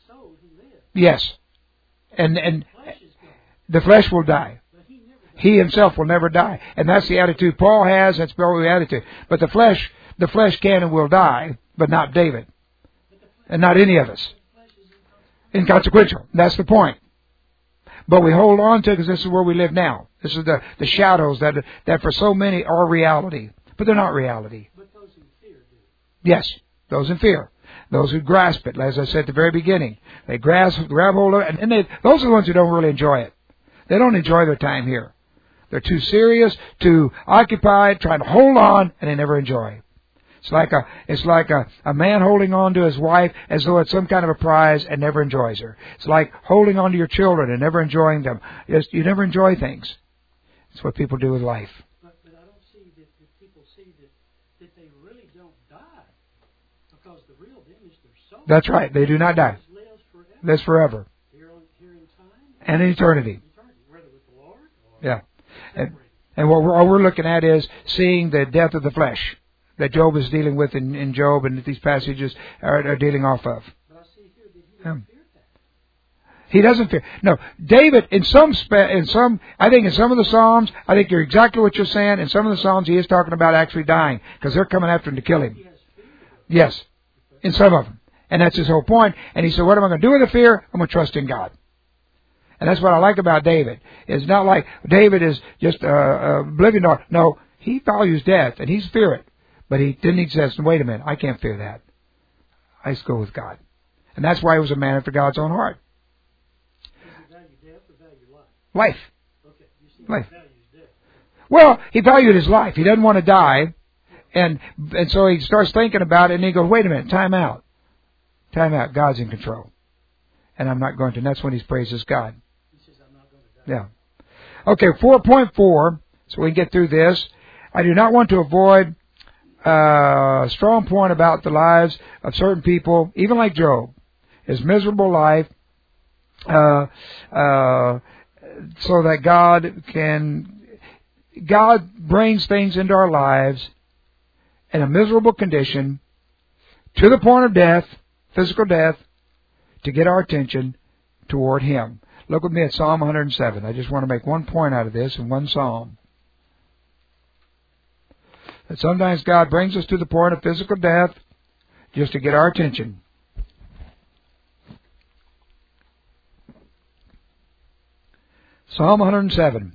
A: Yes, and and the flesh will die. He Himself will never die, and that's the attitude Paul has. That's the attitude. But the flesh, the flesh can and will die, but not David, and not any of us. Inconsequential. That's the point. But we hold on to it because this is where we live now. This is the the shadows that that for so many are reality, but they're not reality.
B: But those in fear do.
A: Yes, those in fear. Those who grasp it, as I said at the very beginning. They grasp, grab hold of it, and, and they, those are the ones who don't really enjoy it. They don't enjoy their time here. They're too serious, too occupied, trying to hold on, and they never enjoy. It's like a, it's like a, a man holding on to his wife as though it's some kind of a prize and never enjoys her. It's like holding on to your children and never enjoying them. It's, you never enjoy things. It's what people do with life.
B: But, but I don't see that, that people see that, that they really don't die. Because the real them is their soul.
A: That's right. They do not die.
B: Lives forever.
A: Lives forever.
B: Here, on, here in time.
A: And in eternity.
B: Eternity, whether with the Lord or
A: yeah. And, and what we're, all we're looking at is seeing the death of the flesh that Job is dealing with in, in Job, and that these passages are, are dealing off of.
B: But I see here that he doesn't
A: Yeah.
B: fear that.
A: He doesn't fear. No, David, in some, spe- in some, I think in some of the Psalms, I think you're exactly what you're saying. In some of the Psalms, he is talking about actually dying because they're coming after him to kill him.
B: He has fear.
A: Yes, in some of them. And that's his whole point. And he said, what am I going to do with the fear? I'm going to trust in God. And that's what I like about David. It's not like David is just uh, uh, oblivion. No, he values death and he's fear it. But he then he says, wait a minute, I can't fear that. I just go with God. And that's why he was a man after God's own heart.
B: Does he value death or value life?
A: Life.
B: Okay, you see,
A: Life.
B: he values death.
A: Well, he valued his life. He doesn't want to die. And and so he starts thinking about it, and he goes, wait a minute, time out. Time out. God's in control. And I'm not going to. And that's when he praises God.
B: He says, I'm not going to die.
A: Yeah. Okay, four point four, so we can get through this. I do not want to avoid uh, a strong point about the lives of certain people, even like Job. His miserable life, uh, uh, so that God can, God brings things into our lives in a miserable condition to the point of death, physical death, to get our attention toward Him. Look with me at Psalm one hundred seven. I just want to make one point out of this in one psalm. That sometimes God brings us to the point of physical death just to get our attention. Psalm one hundred seven.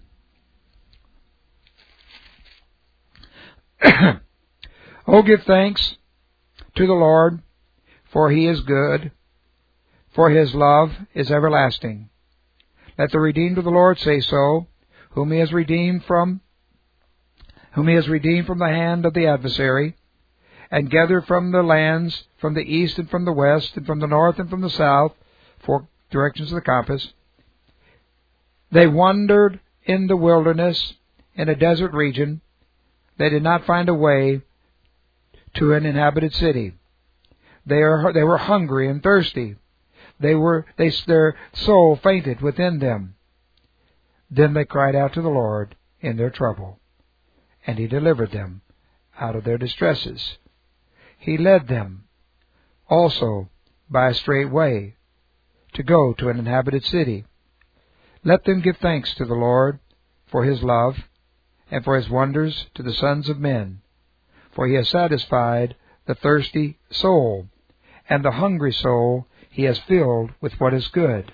A: Oh, give thanks to the Lord, for He is good, for His love is everlasting. Let the redeemed of the Lord say so, whom He has redeemed from, whom He has redeemed from the hand of the adversary, and gathered from the lands, from the east and from the west, and from the north and from the south, four directions of the compass. They wandered in the wilderness, in a desert region. They did not find a way to an inhabited city. They are they were hungry and thirsty. They were they their soul fainted within them. Then they cried out to the Lord in their trouble, and He delivered them out of their distresses. He led them also by a straight way to go to an inhabited city. Let them give thanks to the Lord for His love and for His wonders to the sons of men. For He has satisfied the thirsty soul, and the hungry soul He has filled with what is good.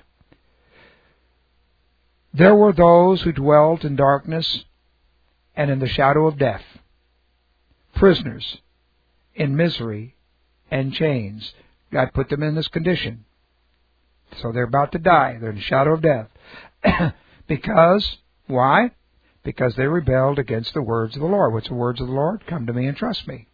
A: There were those who dwelt in darkness and in the shadow of death, prisoners in misery and chains. God put them in this condition. So they're about to die. They're in the shadow of death. Because, why? Because they rebelled against the words of the Lord. What's the words of the Lord? Come to me and trust me.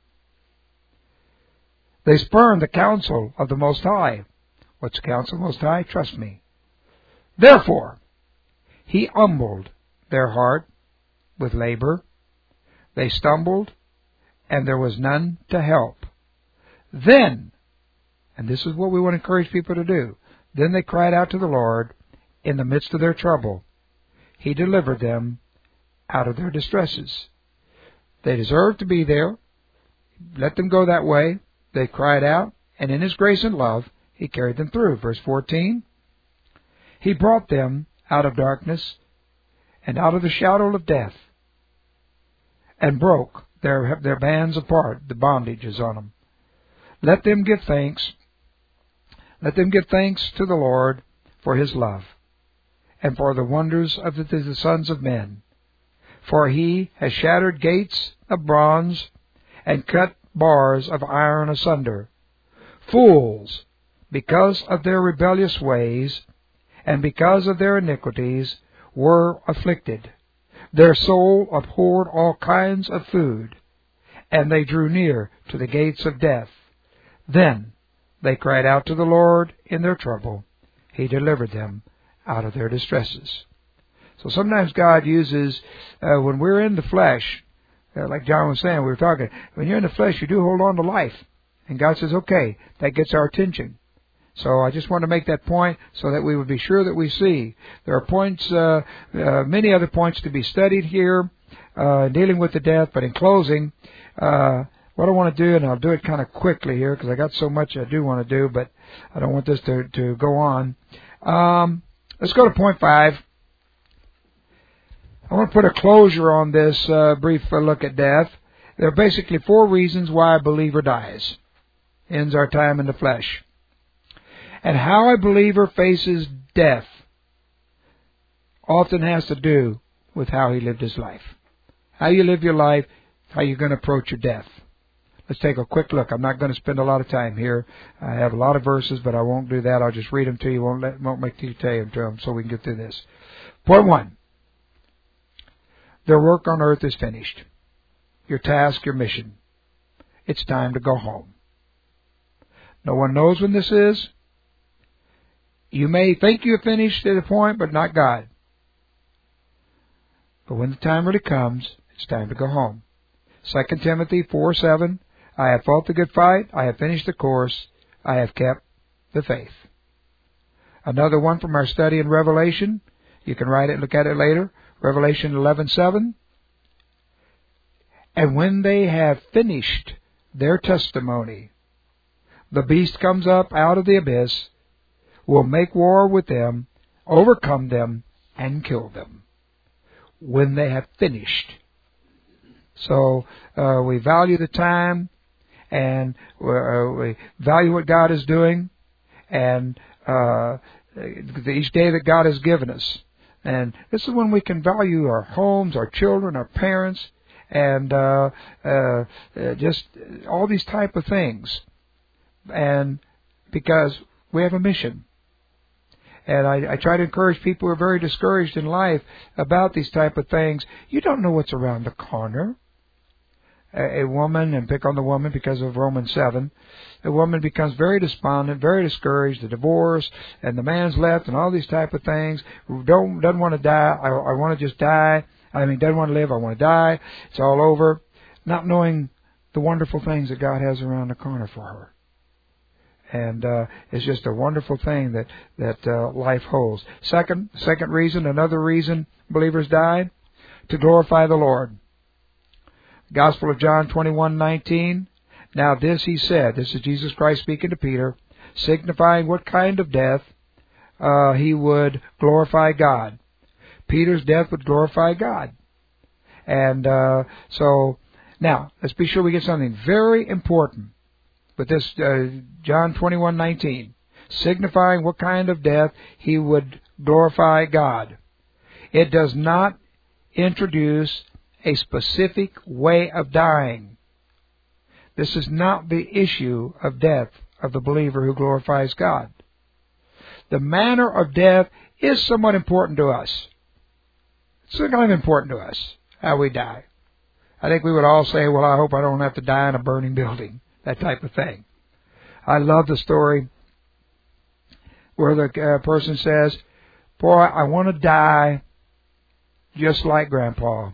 A: They spurned the counsel of the Most High. What's the counsel of the Most High? Trust me. Therefore, He humbled their heart with labor. They stumbled, and there was none to help. Then, and this is what we want to encourage people to do, then they cried out to the Lord in the midst of their trouble. He delivered them out of their distresses. They deserved to be there. Let them go that way. They cried out, and in His grace and love, He carried them through. Verse fourteen, He brought them out of darkness and out of the shadow of death, and broke their, their bands apart, the bondages on them. Let them give thanks. Let them give thanks to the Lord for His love, and for the wonders of the, the sons of men. For He has shattered gates of bronze, and cut bars of iron asunder. Fools, because of their rebellious ways, and because of their iniquities, were afflicted. Their soul abhorred all kinds of food, and they drew near to the gates of death. Then they cried out to the Lord in their trouble. He delivered them out of their distresses. So sometimes God uses, uh, when we're in the flesh, uh, like John was saying, we were talking, when you're in the flesh, you do hold on to life. And God says, okay, that gets our attention. So I just want to make that point so that we would be sure that we see. There are points, uh, uh, many other points to be studied here, uh, dealing with the death. But in closing, uh, what I want to do, and I'll do it kind of quickly here because I got so much I do want to do, but I don't want this to, to go on. Um, let's go to point five. I want to put a closure on this uh, brief look at death. There are basically four reasons why a believer dies. Ends our time in the flesh. And how a believer faces death often has to do with how he lived his life. How you live your life, how you're going to approach your death. Let's take a quick look. I'm not going to spend a lot of time here. I have a lot of verses, but I won't do that. I'll just read them to you. Won't let, won't make you tell them to them so we can get through this. Point one. Their work on earth is finished. Your task, your mission. It's time to go home. No one knows when this is. You may think you're finished at a point, but not God. But when the time really comes, it's time to go home. Second Timothy four seven, I have fought the good fight, I have finished the course, I have kept the faith. Another one from our study in Revelation, you can write it and look at it later, Revelation eleven seven. And when they have finished their testimony, the beast comes up out of the abyss, will make war with them, overcome them, and kill them. When they have finished. So uh, we value the time, and uh, we value what God is doing, and uh, each day that God has given us. And this is when we can value our homes, our children, our parents, and uh, uh, just all these type of things. And because we have a mission. And I, I try to encourage people who are very discouraged in life about these type of things. You don't know what's around the corner. A, a woman, and pick on the woman because of Romans seven, a woman becomes very despondent, very discouraged, the divorce, and the man's left, and all these type of things. Don't doesn't want to die. I, I want to just die. I mean, doesn't want to live. I want to die. It's all over. Not knowing the wonderful things that God has around the corner for her. And uh, it's just a wonderful thing that that uh, life holds. Second, second reason, another reason believers die, to glorify the Lord. Gospel of John twenty-one nineteen. Now this he said, this is Jesus Christ speaking to Peter, signifying what kind of death uh, he would glorify God. Peter's death would glorify God. And uh, so, now, let's be sure we get something very important. But this, uh, John twenty-one nineteen, signifying what kind of death he would glorify God. It does not introduce a specific way of dying. This is not the issue of death of the believer who glorifies God. the manner of death is somewhat important to us. It's kind of important to us, how we die. I think we would all say, well, I hope I don't have to die in a burning building, that type of thing. I love the story where the uh, person says, boy, I want to die just like Grandpa.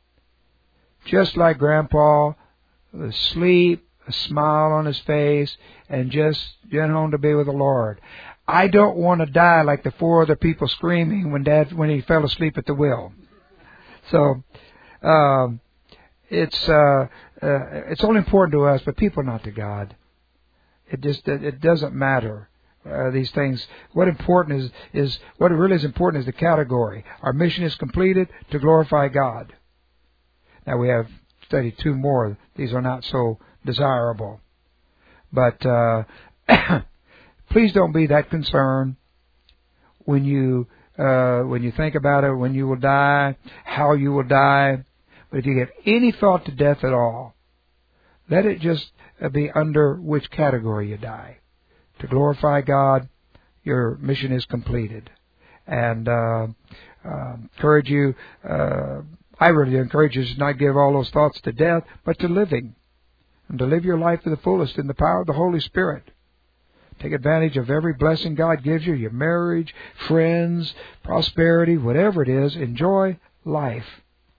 A: Just like Grandpa, asleep, a smile on his face, and just get home to be with the Lord. I don't want to die like the four other people screaming when Dad when he fell asleep at the wheel. So um, it's uh, uh, it's only important to us, but people not to God. It just it doesn't matter. Uh, these things. What important is is what really is important is the category. Our mission is completed to glorify God. Now we have studied two more. These are not so desirable, but uh, please don't be that concerned when you uh, when you think about it. When you will die, how you will die. But if you give any thought to death at all, let it just be under which category you die. To glorify God, your mission is completed. And uh, uh, encourage you, uh, I really encourage you to not give all those thoughts to death, but to living. And to live your life to the fullest in the power of the Holy Spirit. Take advantage of every blessing God gives you, your marriage, friends, prosperity, whatever it is. Enjoy life.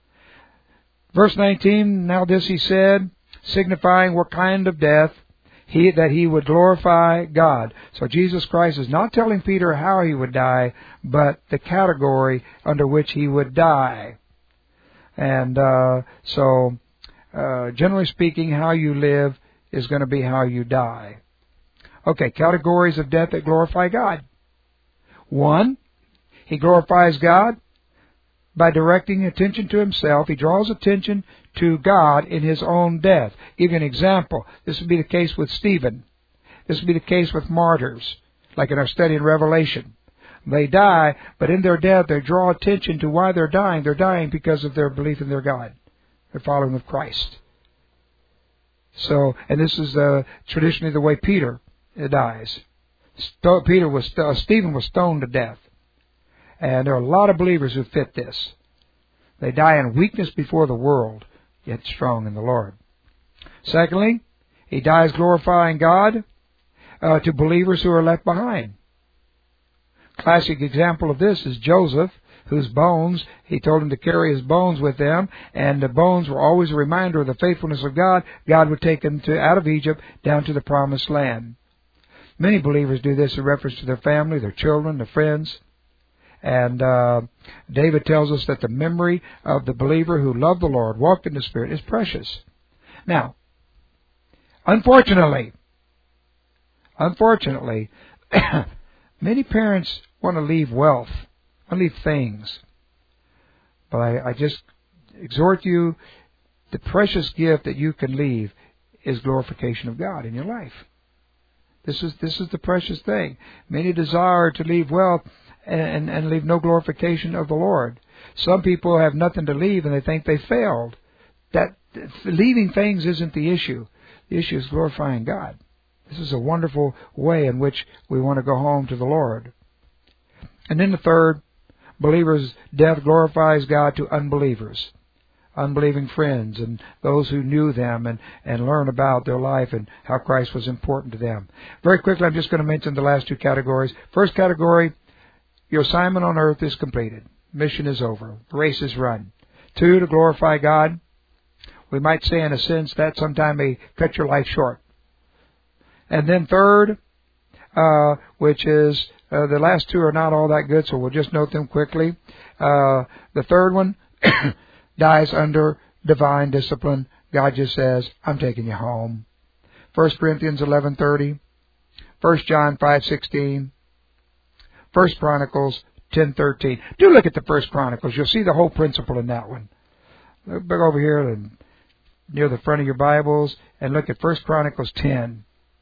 A: Verse nineteen, now this he said, signifying what kind of death He, that he would glorify God. So Jesus Christ is not telling Peter how he would die, but the category under which he would die. And uh, so, uh, generally speaking, how you live is going to be how you die. Okay, categories of death that glorify God. One, he glorifies God by directing attention to himself. He draws attention to God in his own death. Give you an example. This would be the case with Stephen. This would be the case with martyrs, like in our study in Revelation. They die, but in their death they draw attention to why they're dying. They're dying because of their belief in their God. They're following of Christ. So, and this is uh, traditionally the way Peter dies. St- Peter was uh, Stephen was stoned to death. And there are a lot of believers who fit this. They die in weakness before the world, yet strong in the Lord. Secondly, he dies glorifying God uh, to believers who are left behind. Classic example of this is Joseph, whose bones, he told him to carry his bones with them, and the bones were always a reminder of the faithfulness of God. God would take them to, out of Egypt down to the promised land. Many believers do this in reference to their family, their children, their friends. And uh, David tells us that the memory of the believer who loved the Lord, walked in the Spirit, is precious. Now, unfortunately, unfortunately, many parents want to leave wealth, want to leave things. But I, I just exhort you, the precious gift that you can leave is glorification of God in your life. This is this is the precious thing. Many desire to leave wealth and, and leave no glorification of the Lord. Some people have nothing to leave and they think they failed. That leaving things isn't the issue. The issue is glorifying God. This is a wonderful way in which we want to go home to the Lord. And then the third, believers' death glorifies God to unbelievers, unbelieving friends and those who knew them and, and learn about their life and how Christ was important to them. Very quickly, I'm just going to mention the last two categories. First category, your assignment on earth is completed. Mission is over. Race is run. Two, to glorify God. We might say in a sense that sometime may cut your life short. And then third, uh, which is, uh, the last two are not all that good, so we'll just note them quickly. Uh, the third one dies under divine discipline. God just says, I'm taking you home. First Corinthians eleven thirty, First John five sixteen, First Chronicles ten thirteen. Do look at the First Chronicles. You'll see the whole principle in that one. Look back over here and near the front of your Bibles and look at First Chronicles ten.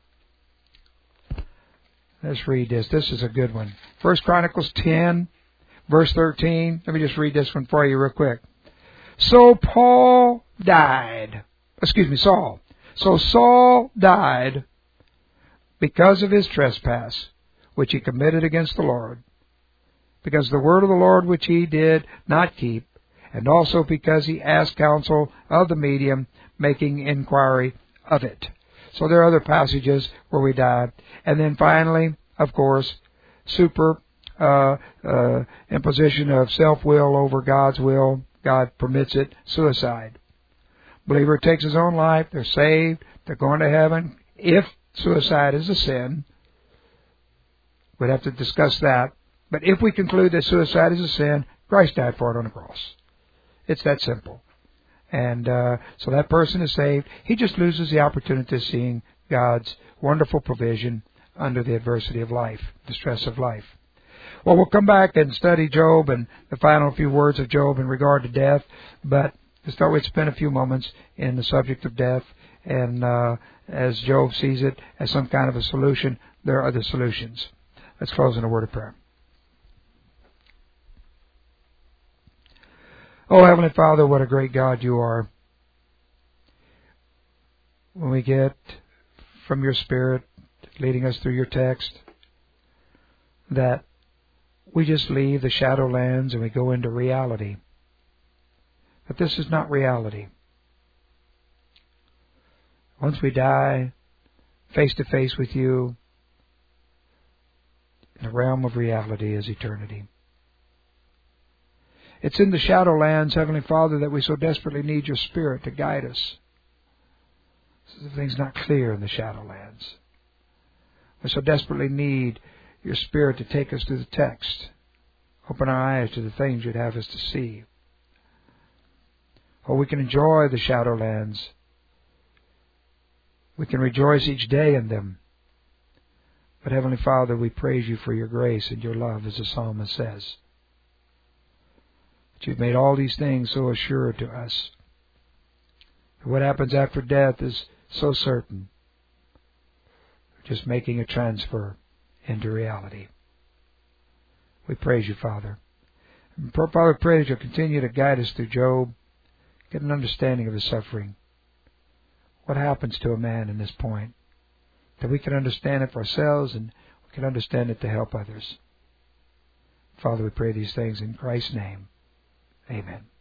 A: Let's read this. This is a good one. First Chronicles ten, verse thirteen. Let me just read this one for you real quick. So Paul died. Excuse me, Saul. So Saul died because of his trespass which he committed against the Lord, because the word of the Lord which he did not keep, and also because he asked counsel of the medium, making inquiry of it. So there are other passages where we die. And then finally, of course, super uh, uh, imposition of self-will over God's will. God permits it, suicide. Believer takes his own life, they're saved, they're going to heaven. If suicide is a sin, we'd have to discuss that. But if we conclude that suicide is a sin, Christ died for it on the cross. It's that simple. And uh, so that person is saved. He just loses the opportunity of seeing God's wonderful provision under the adversity of life, the stress of life. Well, we'll come back and study Job and the final few words of Job in regard to death. But to start with, spend a few moments in the subject of death. And uh, as Job sees it as some kind of a solution, there are other solutions. Let's close in a word of prayer. Oh, Heavenly Father, what a great God you are. When we get from your Spirit leading us through your text, that we just leave the shadow lands and we go into reality. But this is not reality. Once we die, face to face with you, in the realm of reality is eternity. It's in the shadow lands, Heavenly Father, that we so desperately need your Spirit to guide us. So the thing's not clear in the shadow lands. We so desperately need your Spirit to take us through the text. Open our eyes to the things you'd have us to see. Oh, we can enjoy the shadow lands. We can rejoice each day in them. But Heavenly Father, we praise you for your grace and your love, as the psalmist says. That you've made all these things so assured to us. What happens after death is so certain. Just making a transfer into reality. We praise you, Father. And Father, we pray that you'll continue to guide us through Job, get an understanding of his suffering. What happens to a man in this point? That we can understand it for ourselves and we can understand it to help others. Father, we pray these things in Christ's name. Amen.